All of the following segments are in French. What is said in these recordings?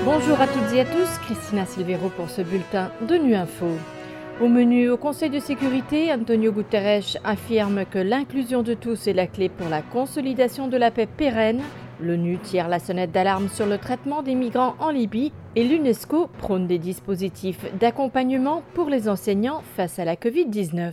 Bonjour à toutes et à tous, Christina Silvero pour ce bulletin de Nu Info. Au menu, au Conseil de sécurité, Antonio Guterres affirme que l'inclusion de tous est la clé pour la consolidation de la paix pérenne. L'ONU tire la sonnette d'alarme sur le traitement des migrants en Libye et l'UNESCO prône des dispositifs d'accompagnement pour les enseignants face à la Covid-19.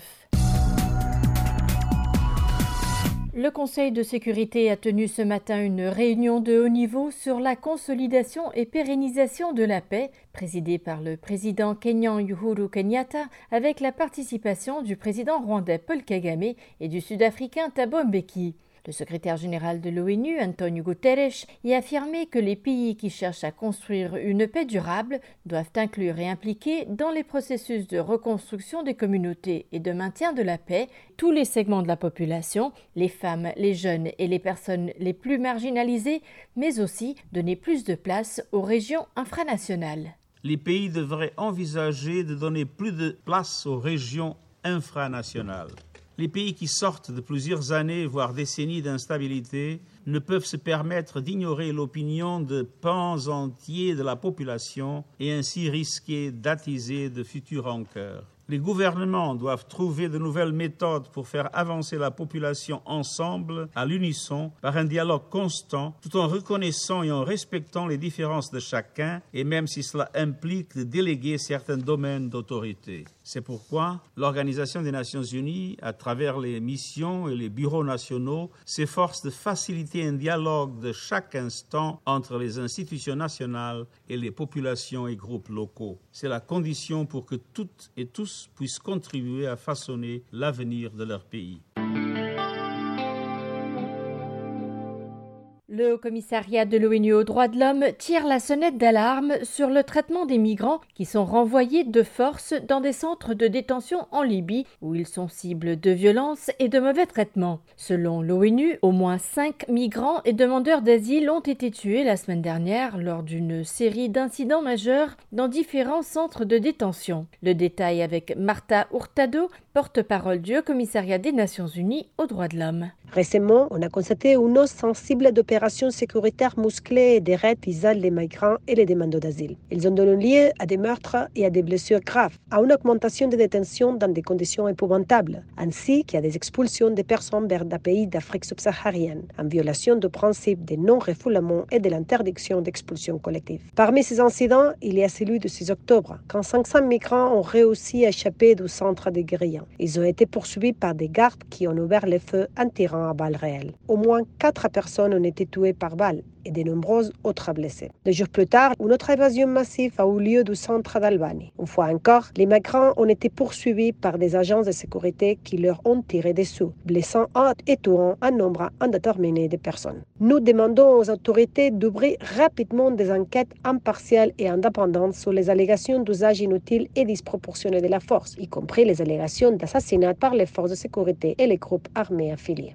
Le Conseil de sécurité a tenu ce matin une réunion de haut niveau sur la consolidation et pérennisation de la paix, présidée par le président kényan Uhuru Kenyatta, avec la participation du président rwandais Paul Kagame et du sud-africain Thabo Mbeki. Le secrétaire général de l'ONU, Antonio Guterres, y a affirmé que les pays qui cherchent à construire une paix durable doivent inclure et impliquer dans les processus de reconstruction des communautés et de maintien de la paix tous les segments de la population, les femmes, les jeunes et les personnes les plus marginalisées, mais aussi donner plus de place aux régions infranationales. Les pays devraient envisager de donner plus de place aux régions infranationales. Les pays qui sortent de plusieurs années, voire décennies d'instabilité, ne peuvent se permettre d'ignorer l'opinion de pans entiers de la population et ainsi risquer d'attiser de futures rancœurs. Les gouvernements doivent trouver de nouvelles méthodes pour faire avancer la population ensemble, à l'unisson, par un dialogue constant, tout en reconnaissant et en respectant les différences de chacun, et même si cela implique de déléguer certains domaines d'autorité. C'est pourquoi l'Organisation des Nations Unies, à travers les missions et les bureaux nationaux, s'efforce de faciliter un dialogue de chaque instant entre les institutions nationales et les populations et groupes locaux. C'est la condition pour que toutes et tous puissent contribuer à façonner l'avenir de leur pays. Le Haut-Commissariat de l'ONU aux droits de l'homme tire la sonnette d'alarme sur le traitement des migrants qui sont renvoyés de force dans des centres de détention en Libye où ils sont cibles de violences et de mauvais traitements. Selon l'ONU, au moins 5 migrants et demandeurs d'asile ont été tués la semaine dernière lors d'une série d'incidents majeurs dans différents centres de détention. Le détail avec Marta Hurtado, porte-parole du Haut-Commissariat des Nations Unies aux droits de l'homme. Récemment, on a constaté une hausse sensible d'opérations sécuritaires musclées et des raids visant les migrants et les demandeurs d'asile. Ils ont donné lieu à des meurtres et à des blessures graves, à une augmentation des détentions dans des conditions épouvantables, ainsi qu'à des expulsions de personnes vers des pays d'Afrique subsaharienne, en violation du principe de non-refoulement et de l'interdiction d'expulsion collective. Parmi ces incidents, il y a celui du 6 octobre, quand 500 migrants ont réussi à échapper du centre de guérilla. Ils ont été poursuivis par des gardes qui ont ouvert le feu en tirant à balles réelles. Au moins 4 personnes ont été tuées par balles et de nombreuses autres blessées. 2 jours plus tard, une autre évasion massive a eu lieu du centre d'Albanie. Une fois encore, les migrants ont été poursuivis par des agents de sécurité qui leur ont tiré dessus, blessant et tuant un nombre indéterminé de personnes. Nous demandons aux autorités d'ouvrir rapidement des enquêtes impartiales et indépendantes sur les allégations d'usage inutile et disproportionné de la force, y compris les allégations d'assassinat par les forces de sécurité et les groupes armés affiliés.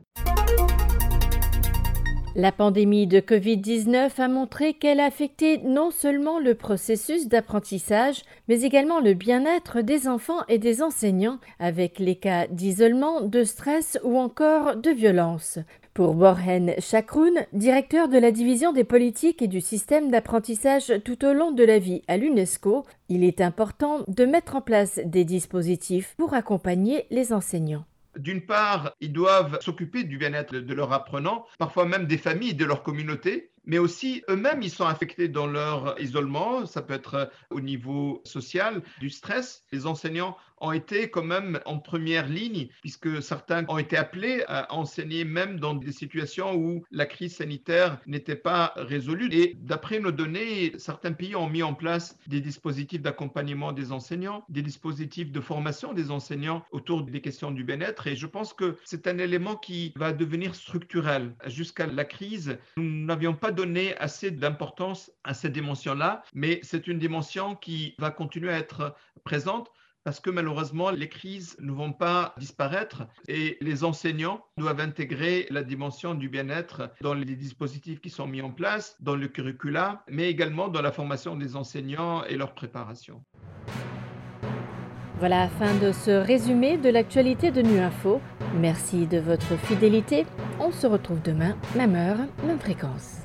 La pandémie de Covid-19 a montré qu'elle a affecté non seulement le processus d'apprentissage, mais également le bien-être des enfants et des enseignants, avec les cas d'isolement, de stress ou encore de violence. Pour Borhen Chakroun, directeur de la division des politiques et du système d'apprentissage tout au long de la vie à l'UNESCO, il est important de mettre en place des dispositifs pour accompagner les enseignants. D'une part, ils doivent s'occuper du bien-être de leurs apprenants, parfois même des familles, de leur communauté, mais aussi eux-mêmes, ils sont affectés dans leur isolement. Ça peut être au niveau social, du stress. Les enseignants ont été quand même en première ligne, puisque certains ont été appelés à enseigner même dans des situations où la crise sanitaire n'était pas résolue. Et d'après nos données, certains pays ont mis en place des dispositifs d'accompagnement des enseignants, des dispositifs de formation des enseignants autour des questions du bien-être. Et je pense que c'est un élément qui va devenir structurel. Jusqu'à la crise, nous n'avions pas donné assez d'importance à cette dimension-là, mais c'est une dimension qui va continuer à être présente parce que malheureusement, les crises ne vont pas disparaître et les enseignants doivent intégrer la dimension du bien-être dans les dispositifs qui sont mis en place, dans le curricula, mais également dans la formation des enseignants et leur préparation. Voilà la fin de ce résumé de l'actualité de Nu Info. Merci de votre fidélité. On se retrouve demain, même heure, même fréquence.